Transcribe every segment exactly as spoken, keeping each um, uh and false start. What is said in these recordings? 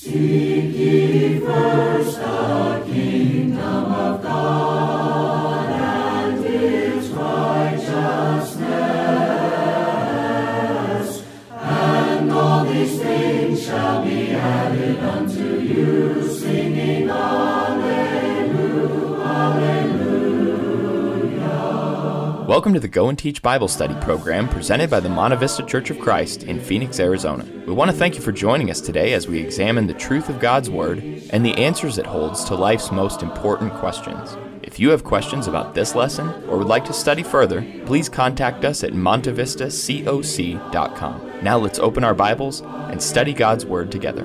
Seek ye first the kingdom of God and His righteousness, and all these things shall be added unto you, singing Alleluia, Alleluia. Welcome to the Go and Teach Bible Study program presented by the Monte Vista Church of Christ in Phoenix, Arizona. We want to thank you for joining us today as we examine the truth of God's Word and the answers it holds to life's most important questions. If you have questions about this lesson or would like to study further, please contact us at monte vista coc dot com. Now let's open our Bibles and study God's Word together.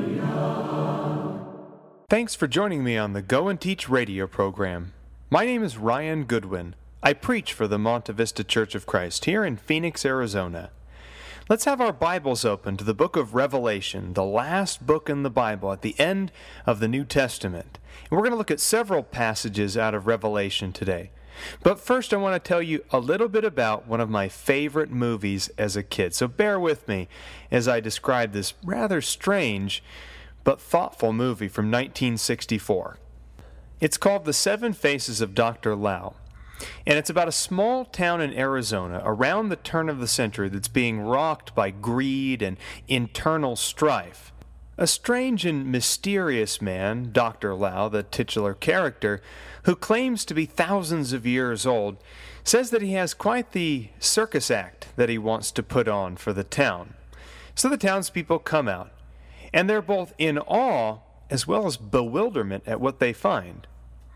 Thanks for joining me on the Go and Teach radio program. My name is Ryan Goodwin. I preach for the Monte Vista Church of Christ here in Phoenix, Arizona. Let's have our Bibles open to the book of Revelation, the last book in the Bible at the end of the New Testament. And we're going to look at several passages out of Revelation today. But first I want to tell you a little bit about one of my favorite movies as a kid. So bear with me as I describe this rather strange but thoughtful movie from nineteen sixty-four. It's called The Seven Faces of Doctor Lao. And it's about a small town in Arizona around the turn of the century that's being rocked by greed and internal strife. A strange and mysterious man, Doctor Lao, the titular character, who claims to be thousands of years old, says that he has quite the circus act that he wants to put on for the town. So the townspeople come out, and they're both in awe as well as bewilderment at what they find.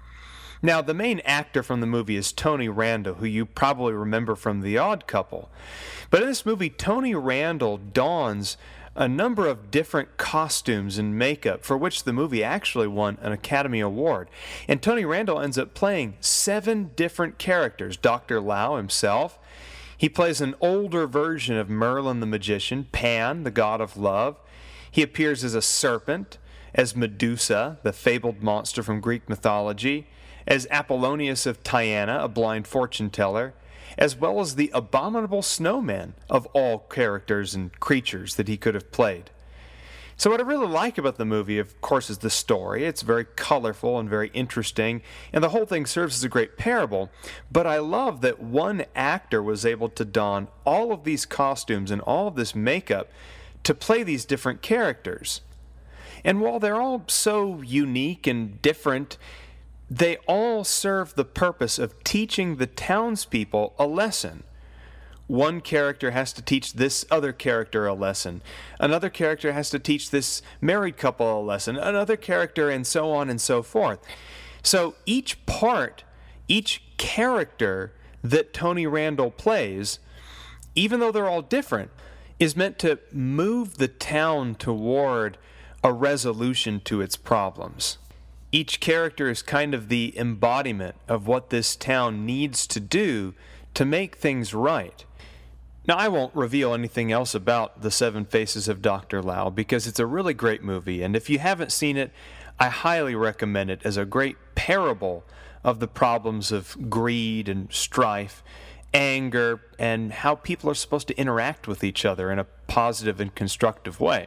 Now, the main actor from the movie is Tony Randall, who you probably remember from The Odd Couple. But in this movie, Tony Randall dons a number of different costumes and makeup for which the movie actually won an Academy Award. And Tony Randall ends up playing seven different characters. Doctor Lao himself. He plays an older version of Merlin the Magician, Pan, the god of love. He appears as a serpent, as Medusa, the fabled monster from Greek mythology, as Apollonius of Tyana, a blind fortune teller, as well as the abominable snowman of all characters and creatures that he could have played. So what I really like about the movie, of course, is the story. It's very colorful and very interesting, and the whole thing serves as a great parable. But I love that one actor was able to don all of these costumes and all of this makeup to play these different characters. And while they're all so unique and different, they all serve the purpose of teaching the townspeople a lesson. One character has to teach this other character a lesson. Another character has to teach this married couple a lesson. Another character, and so on and so forth. So each part, each character that Tony Randall plays, even though they're all different, is meant to move the town toward a resolution to its problems. Each character is kind of the embodiment of what this town needs to do to make things right. Now, I won't reveal anything else about The Seven Faces of Doctor Lao because it's a really great movie, and if you haven't seen it, I highly recommend it as a great parable of the problems of greed and strife, anger, and how people are supposed to interact with each other in a positive and constructive way.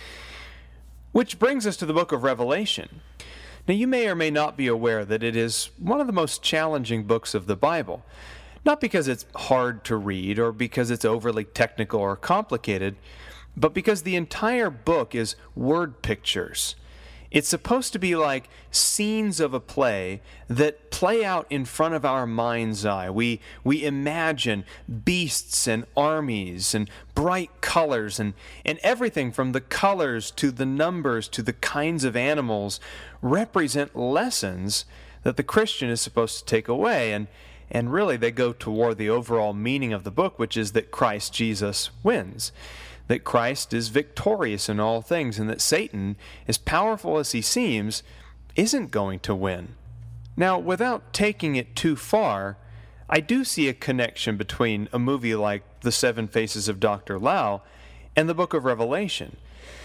Which brings us to the book of Revelation. Now, you may or may not be aware that it is one of the most challenging books of the Bible. Not because it's hard to read or because it's overly technical or complicated, but because the entire book is word pictures. It's supposed to be like scenes of a play that play out in front of our mind's eye. We we imagine beasts and armies and bright colors and, and everything from the colors to the numbers to the kinds of animals represent lessons that the Christian is supposed to take away. And, and really they go toward the overall meaning of the book, which is that Christ Jesus wins. That Christ is victorious in all things, and that Satan, as powerful as he seems, isn't going to win. Now, without taking it too far, I do see a connection between a movie like The Seven Faces of Doctor Lao and the book of Revelation.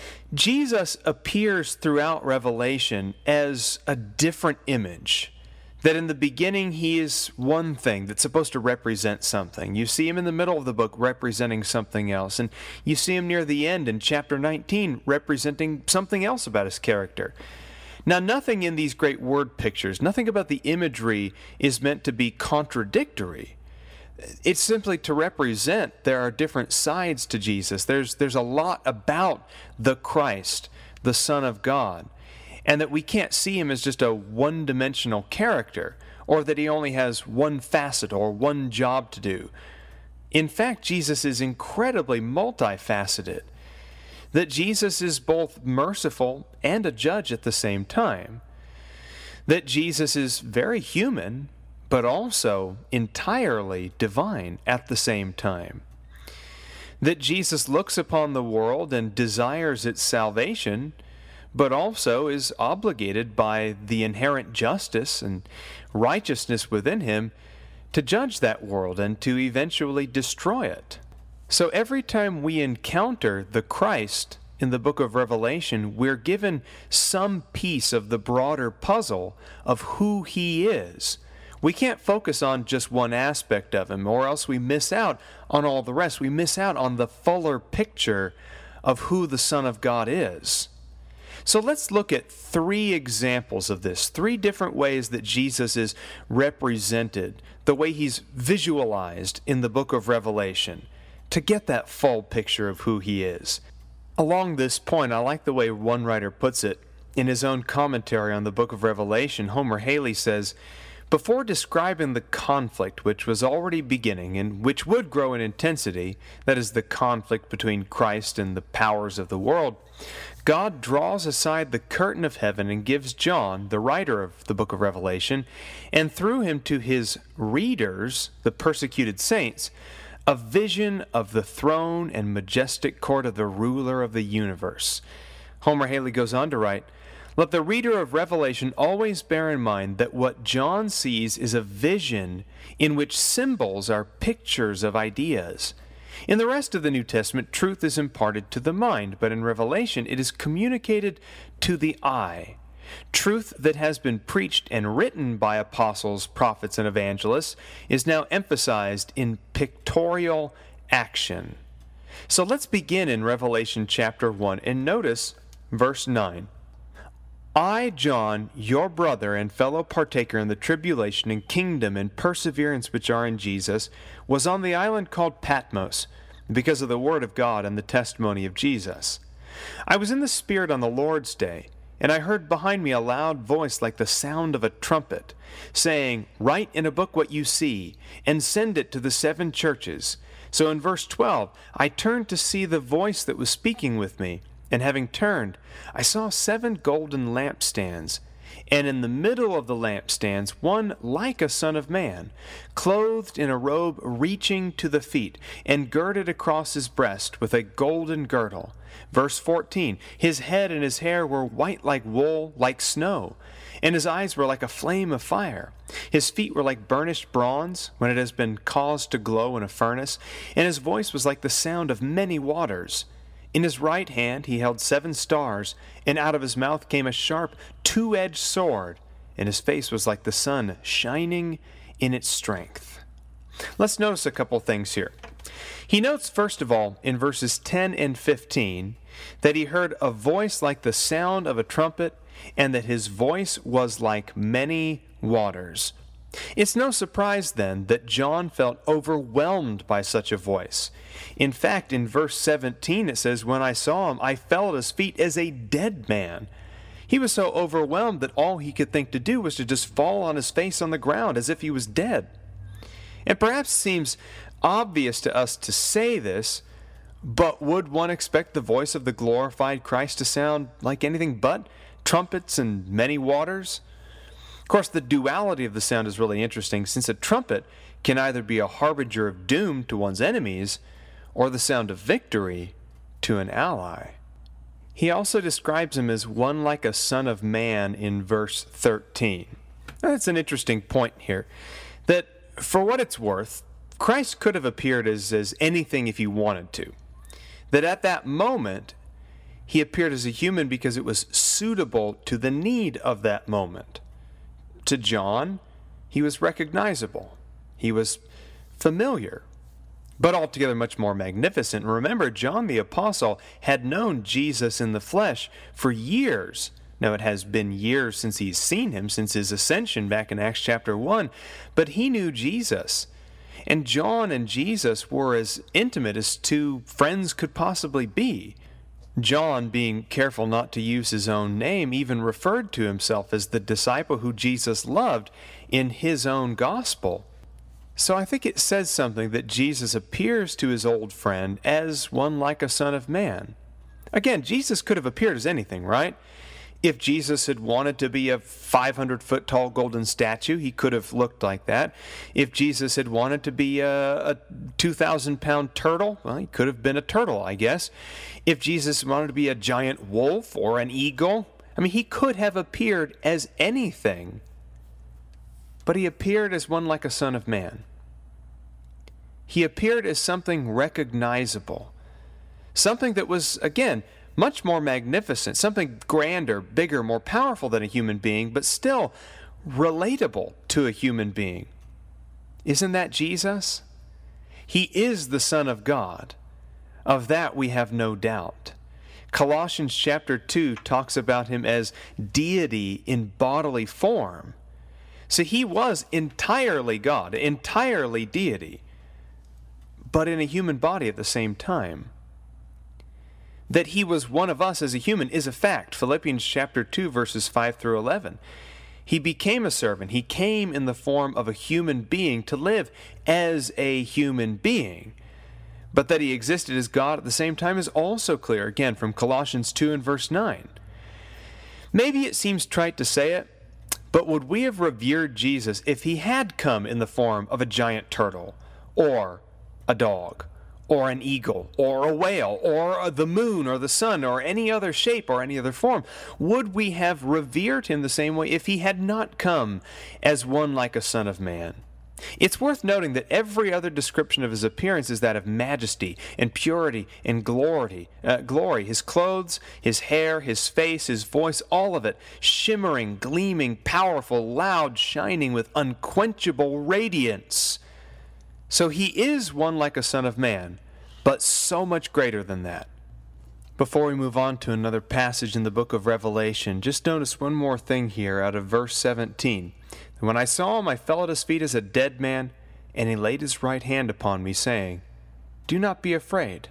Jesus appears throughout Revelation as a different image. That in the beginning he is one thing that's supposed to represent something. You see him in the middle of the book representing something else. And you see him near the end in chapter nineteen representing something else about his character. Now, nothing in these great word pictures, nothing about the imagery is meant to be contradictory. It's simply to represent there are different sides to Jesus. There's, there's a lot about the Christ, the Son of God, and that we can't see him as just a one-dimensional character, or that he only has one facet or one job to do. In fact, Jesus is incredibly multifaceted. That Jesus is both merciful and a judge at the same time. That Jesus is very human, but also entirely divine at the same time. That Jesus looks upon the world and desires its salvation, but also is obligated by the inherent justice and righteousness within him to judge that world and to eventually destroy it. So every time we encounter the Christ in the book of Revelation, we're given some piece of the broader puzzle of who he is. We can't focus on just one aspect of him, or else we miss out on all the rest. We miss out on the fuller picture of who the Son of God is. So let's look at three examples of this, three different ways that Jesus is represented, the way he's visualized in the book of Revelation, to get that full picture of who he is. Along this point, I like the way one writer puts it. In his own commentary on the book of Revelation, Homer Haley says, before describing the conflict which was already beginning and which would grow in intensity, that is the conflict between Christ and the powers of the world, God draws aside the curtain of heaven and gives John, the writer of the book of Revelation, and through him to his readers, the persecuted saints, a vision of the throne and majestic court of the ruler of the universe. Homer Haley goes on to write, let the reader of Revelation always bear in mind that what John sees is a vision in which symbols are pictures of ideas. In the rest of the New Testament, truth is imparted to the mind, but in Revelation it is communicated to the eye. Truth that has been preached and written by apostles, prophets, and evangelists is now emphasized in pictorial action. So let's begin in Revelation chapter one and notice verse nine. I, John, your brother and fellow partaker in the tribulation and kingdom and perseverance which are in Jesus, was on the island called Patmos, because of the word of God and the testimony of Jesus. I was in the Spirit on the Lord's day, and I heard behind me a loud voice like the sound of a trumpet, saying, write in a book what you see, and send it to the seven churches. So in verse twelve, I turned to see the voice that was speaking with me, and having turned, I saw seven golden lampstands, and in the middle of the lampstands one like a son of man, clothed in a robe reaching to the feet, and girded across his breast with a golden girdle. Verse fourteen, his head and his hair were white like wool, like snow, and his eyes were like a flame of fire. His feet were like burnished bronze when it has been caused to glow in a furnace, and his voice was like the sound of many waters. In his right hand he held seven stars, and out of his mouth came a sharp, two-edged sword, and his face was like the sun shining in its strength. Let's notice a couple things here. He notes, first of all, in verses ten and fifteen, that he heard a voice like the sound of a trumpet, and that his voice was like many waters. It's no surprise, then, that John felt overwhelmed by such a voice. In fact, in verse seventeen it says, when I saw him, I fell at his feet as a dead man. He was so overwhelmed that all he could think to do was to just fall on his face on the ground as if he was dead. And perhaps it seems obvious to us to say this, but would one expect the voice of the glorified Christ to sound like anything but trumpets and many waters? Of course, the duality of the sound is really interesting, since a trumpet can either be a harbinger of doom to one's enemies or the sound of victory to an ally. He also describes him as one like a son of man in verse thirteen. That's an interesting point here, that for what it's worth, Christ could have appeared as, as anything if he wanted to. That at that moment, he appeared as a human because it was suitable to the need of that moment. To John, He was recognizable. He was familiar, but altogether much more magnificent. Remember, John the Apostle had known Jesus in the flesh for years. Now, it has been years since he's seen him, since his ascension back in Acts chapter one, but he knew Jesus. And John and Jesus were as intimate as two friends could possibly be. John, being careful not to use his own name, even referred to himself as the disciple who Jesus loved in his own gospel. So I think it says something that Jesus appears to his old friend as one like a son of man. Again, Jesus could have appeared as anything, right? If Jesus had wanted to be a five hundred foot tall golden statue, he could have looked like that. If Jesus had wanted to be a, a two thousand pound turtle, well, he could have been a turtle, I guess. If Jesus wanted to be a giant wolf or an eagle, I mean, he could have appeared as anything. But he appeared as one like a son of man. He appeared as something recognizable. Something that was, again, much more magnificent, something grander, bigger, more powerful than a human being, but still relatable to a human being. Isn't that Jesus? He is the Son of God. Of that we have no doubt. Colossians chapter two talks about him as deity in bodily form. So he was entirely God, entirely deity, but in a human body at the same time. That he was one of us as a human is a fact. Philippians chapter two, verses five through eleven. He became a servant. He came in the form of a human being to live as a human being. But that he existed as God at the same time is also clear, again, from Colossians two and verse nine. Maybe it seems trite to say it, but would we have revered Jesus if he had come in the form of a giant turtle, or a dog, or an eagle, or a whale, or the moon, or the sun, or any other shape, or any other form? Would we have revered him the same way if he had not come as one like a son of man? It's worth noting that every other description of his appearance is that of majesty and purity and glory. Uh, glory. His clothes, his hair, his face, his voice, all of it, shimmering, gleaming, powerful, loud, shining with unquenchable radiance. So he is one like a son of man, but so much greater than that. Before we move on to another passage in the book of Revelation, just notice one more thing here out of verse seventeen. When I saw him, I fell at his feet as a dead man, and he laid his right hand upon me, saying, Do not be afraid.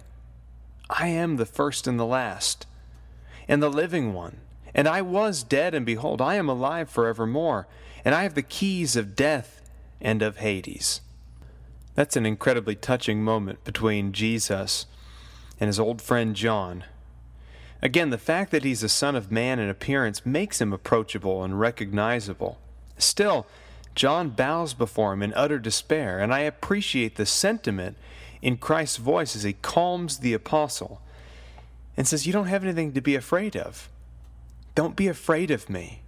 I am the first and the last, and the living one. And I was dead, and behold, I am alive forevermore, and I have the keys of death and of Hades. That's an incredibly touching moment between Jesus and his old friend John. Again, the fact that he's a son of man in appearance makes him approachable and recognizable. Still, John bows before him in utter despair, and I appreciate the sentiment in Christ's voice as he calms the apostle and says, You don't have anything to be afraid of. Don't be afraid of me.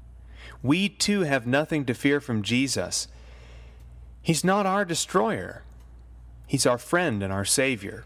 We too have nothing to fear from Jesus. He's not our destroyer. He's our friend and our Savior.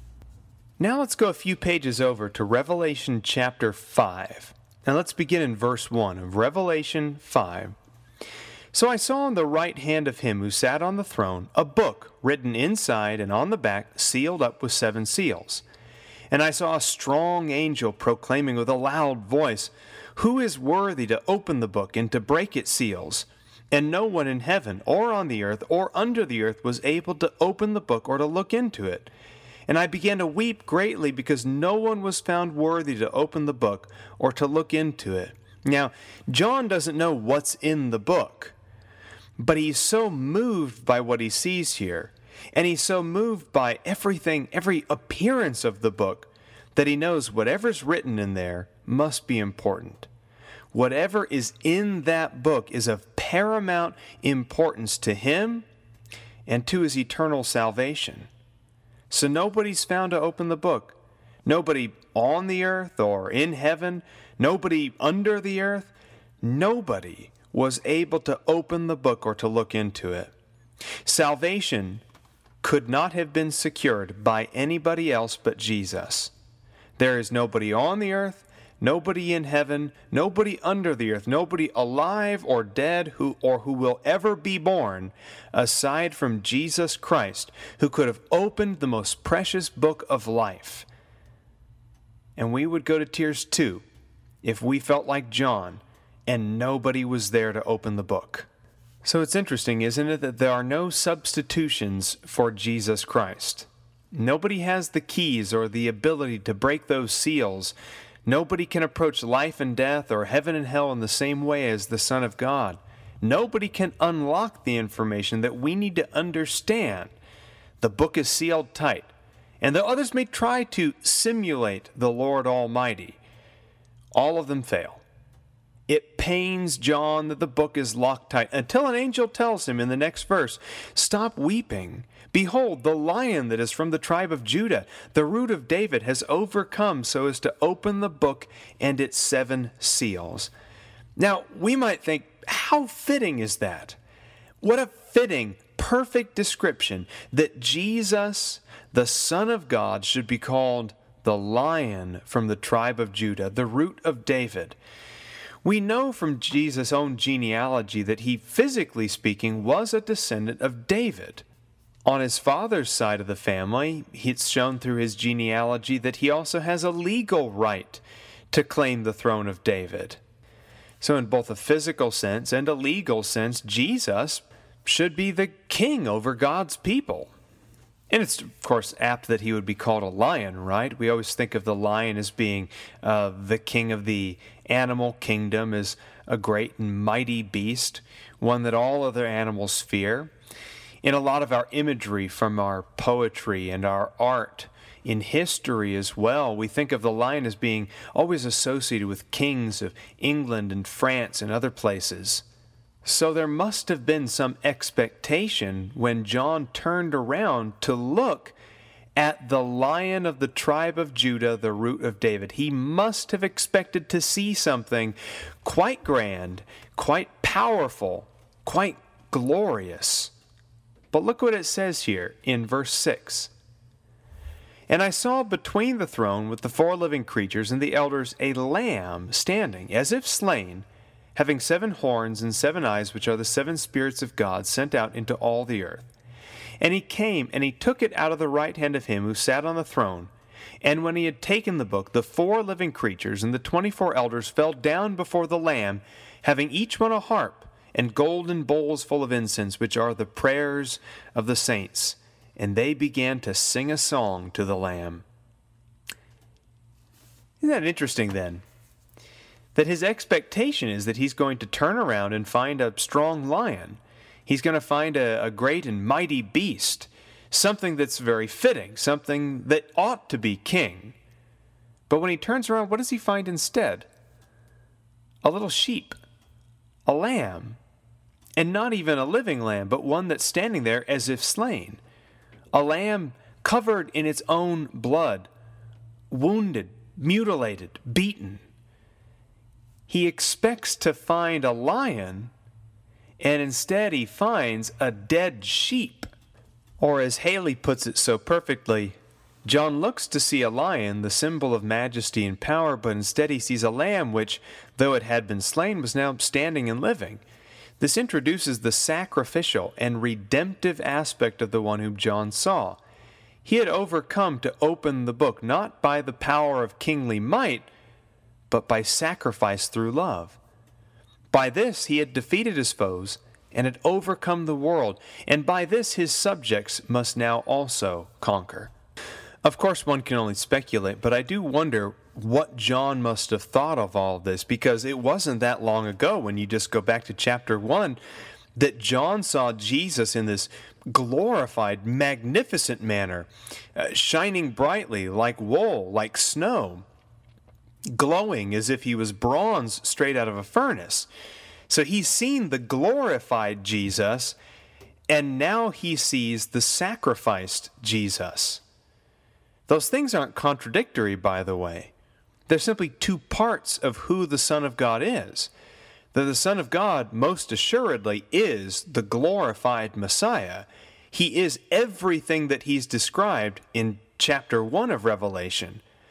Now let's go a few pages over to Revelation chapter five. And let's begin in verse one of Revelation five. So I saw on the right hand of him who sat on the throne a book written inside and on the back, sealed up with seven seals. And I saw a strong angel proclaiming with a loud voice, Who is worthy to open the book and to break its seals? And no one in heaven or on the earth or under the earth was able to open the book or to look into it. And I began to weep greatly because no one was found worthy to open the book or to look into it. Now, John doesn't know what's in the book, but he's so moved by what he sees here, and he's so moved by everything, every appearance of the book, that he knows whatever's written in there must be important. Whatever is in that book is of paramount importance to him and to his eternal salvation. So nobody's found to open the book. Nobody on the earth or in heaven, nobody under the earth, nobody was able to open the book or to look into it. Salvation could not have been secured by anybody else but Jesus. There is nobody on the earth, nobody in heaven, nobody under the earth, nobody alive or dead who or who will ever be born, aside from Jesus Christ, who could have opened the most precious book of life. And we would go to tears too if we felt like John and nobody was there to open the book. So it's interesting, isn't it, that there are no substitutions for Jesus Christ. Nobody has the keys or the ability to break those seals. Nobody can approach life and death or heaven and hell in the same way as the Son of God. Nobody can unlock the information that we need to understand. The book is sealed tight. And though others may try to simulate the Lord Almighty, all of them fail. It pains John that the book is locked tight until an angel tells him in the next verse, "Stop weeping. Behold, the Lion that is from the tribe of Judah, the root of David, has overcome so as to open the book and its seven seals." Now, we might think, how fitting is that? What a fitting, perfect description that Jesus, the Son of God, should be called the Lion from the tribe of Judah, the root of David. We know from Jesus' own genealogy that he, physically speaking, was a descendant of David. On his father's side of the family, it's shown through his genealogy that he also has a legal right to claim the throne of David. So in both a physical sense and a legal sense, Jesus should be the king over God's people. And it's, of course, apt that he would be called a lion, right? We always think of the lion as being uh, the king of the animal kingdom, as a great and mighty beast, one that all other animals fear. In a lot of our imagery from our poetry and our art, in history as well, we think of the lion as being always associated with kings of England and France and other places. So there must have been some expectation when John turned around to look at the Lion of the tribe of Judah, the root of David. He must have expected to see something quite grand, quite powerful, quite glorious. But look what it says here in verse six. "And I saw between the throne with the four living creatures and the elders a lamb standing, as if slain, having seven horns and seven eyes, which are the seven spirits of God sent out into all the earth. And he came, and he took it out of the right hand of him who sat on the throne. And when he had taken the book, the four living creatures and the twenty-four elders fell down before the Lamb, having each one a harp, and golden bowls full of incense, which are the prayers of the saints. And they began to sing a song to the Lamb." Isn't that interesting then? That his expectation is that he's going to turn around and find a strong lion. He's going to find a, a great and mighty beast, something that's very fitting, something that ought to be king. But when he turns around, what does he find instead? A little sheep, a lamb, and not even a living lamb, but one that's standing there as if slain. A lamb covered in its own blood, wounded, mutilated, beaten. He expects to find a lion, and instead he finds a dead sheep. Or as Haley puts it so perfectly, John looks to see a lion, the symbol of majesty and power, but instead he sees a lamb which, though it had been slain, was now standing and living. This introduces the sacrificial and redemptive aspect of the one whom John saw. He had overcome to open the book, not by the power of kingly might, but by sacrifice through love. By this he had defeated his foes and had overcome the world, and by this his subjects must now also conquer. Of course, one can only speculate, but I do wonder what John must have thought of all this, because it wasn't that long ago, when you just go back to chapter one, that John saw Jesus in this glorified, magnificent manner, uh, shining brightly like wool, like snow, glowing as if he was bronze straight out of a furnace. So he's seen the glorified Jesus, and now he sees the sacrificed Jesus. Those things aren't contradictory, by the way. They're simply two parts of who the Son of God is. That the Son of God, most assuredly, is the glorified Messiah. He is everything that he's described in chapter one of Revelation.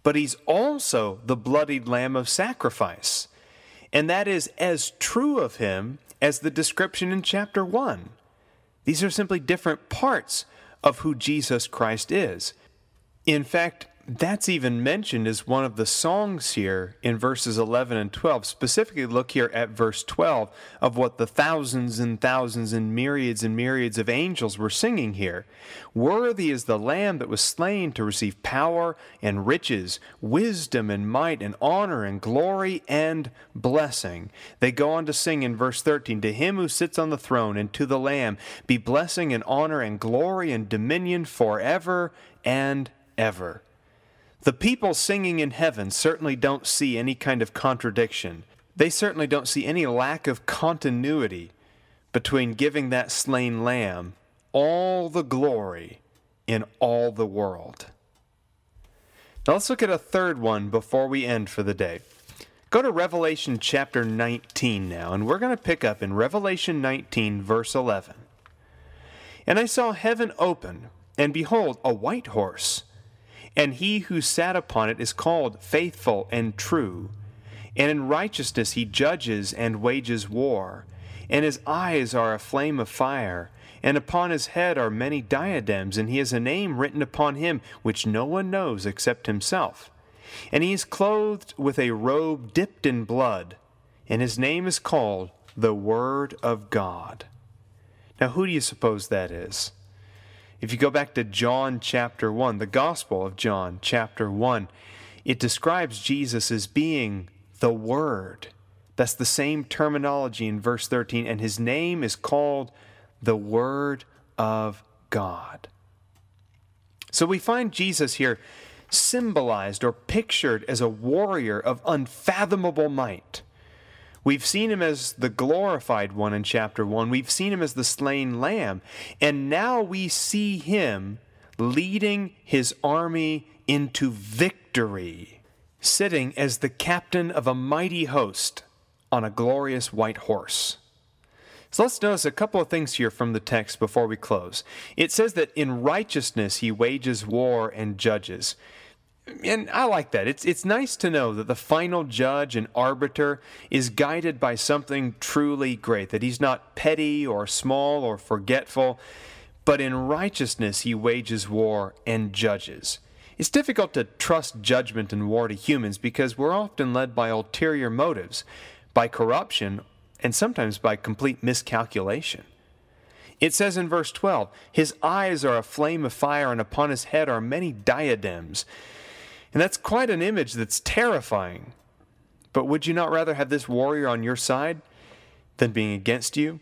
but he's also the bloodied lamb of sacrifice. And that is as true of him as the description in chapter one. These are simply different parts of who Jesus Christ is. In fact, that's even mentioned as one of the songs here in verses eleven and twelve. Specifically, look here at verse twelve of what the thousands and thousands and myriads and myriads of angels were singing here. Worthy is the Lamb that was slain to receive power and riches, wisdom and might and honor and glory and blessing. They go on to sing in verse thirteen, to him who sits on the throne and to the Lamb be blessing and honor and glory and dominion forever and ever. The people singing in heaven certainly don't see any kind of contradiction. They certainly don't see any lack of continuity between giving that slain lamb all the glory in all the world. Now let's look at a third one before we end for the day. Go to Revelation chapter nineteen now, and we're going to pick up in Revelation nineteen, verse eleven. And I saw heaven open, and behold, a white horse. And he who sat upon it is called Faithful and True. And in righteousness he judges and wages war. And his eyes are a flame of fire. And upon his head are many diadems. And he has a name written upon him which no one knows except himself. And he is clothed with a robe dipped in blood. And his name is called the Word of God. Now who do you suppose that is? If you go back to John chapter one, the Gospel of John chapter one, it describes Jesus as being the Word. That's the same terminology in verse thirteen, and his name is called the Word of God. So we find Jesus here symbolized or pictured as a warrior of unfathomable might. We've seen him as the glorified one in chapter one. We've seen him as the slain lamb. And now we see him leading his army into victory, sitting as the captain of a mighty host on a glorious white horse. So let's notice a couple of things here from the text before we close. It says that in righteousness he wages war and judges. And I like that. It's it's nice to know that the final judge and arbiter is guided by something truly great, that he's not petty or small or forgetful, but in righteousness he wages war and judges. It's difficult to trust judgment and war to humans because we're often led by ulterior motives, by corruption, and sometimes by complete miscalculation. It says in verse twelve, his eyes are a flame of fire, and upon his head are many diadems. And that's quite an image that's terrifying. But would you not rather have this warrior on your side than being against you?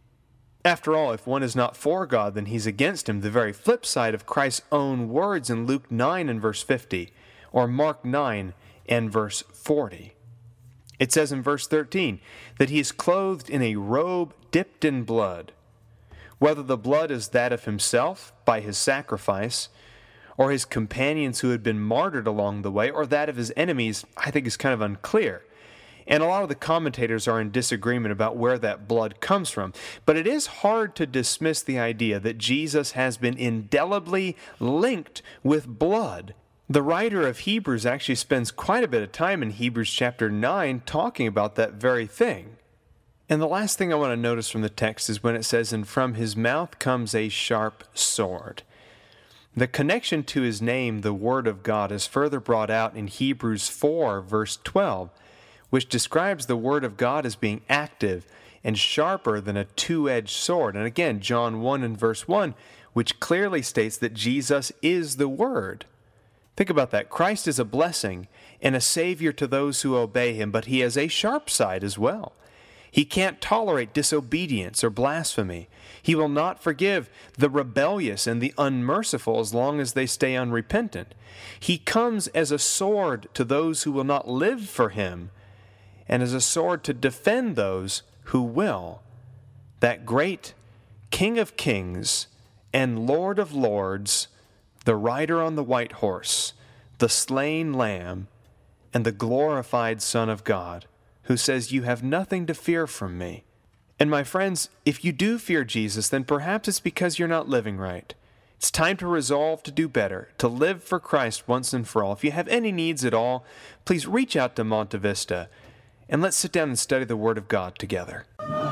After all, if one is not for God, then he's against him, the very flip side of Christ's own words in Luke nine and verse fifty, or Mark nine and verse forty. It says in verse thirteen that he is clothed in a robe dipped in blood. Whether the blood is that of himself by his sacrifice, or his companions who had been martyred along the way, or that of his enemies, I think is kind of unclear. And a lot of the commentators are in disagreement about where that blood comes from. But it is hard to dismiss the idea that Jesus has been indelibly linked with blood. The writer of Hebrews actually spends quite a bit of time in Hebrews chapter nine talking about that very thing. And the last thing I want to notice from the text is when it says, and from his mouth comes a sharp sword. The connection to his name, the Word of God, is further brought out in Hebrews four, verse twelve, which describes the Word of God as being active and sharper than a two-edged sword. And again, John one and verse one, which clearly states that Jesus is the Word. Think about that. Christ is a blessing and a Savior to those who obey him, but he has a sharp side as well. He can't tolerate disobedience or blasphemy. He will not forgive the rebellious and the unmerciful as long as they stay unrepentant. He comes as a sword to those who will not live for him, and as a sword to defend those who will. That great King of kings and Lord of lords, the rider on the white horse, the slain lamb, and the glorified Son of God, who says, you have nothing to fear from me. And my friends, if you do fear Jesus, then perhaps it's because you're not living right. It's time to resolve to do better, to live for Christ once and for all. If you have any needs at all, please reach out to Monte Vista, and let's sit down and study the Word of God together.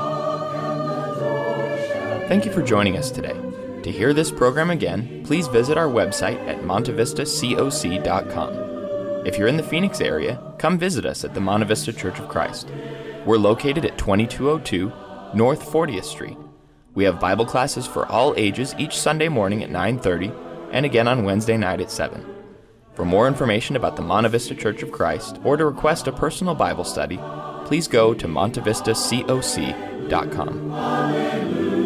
Thank you for joining us today. To hear this program again, please visit our website at monte vista coc dot com. If you're in the Phoenix area, come visit us at the Monte Vista Church of Christ. We're located at twenty-two oh two North fortieth Street. We have Bible classes for all ages each Sunday morning at nine thirty and again on Wednesday night at seven. For more information about the Monte Vista Church of Christ or to request a personal Bible study, please go to monte vista coc dot com. Hallelujah.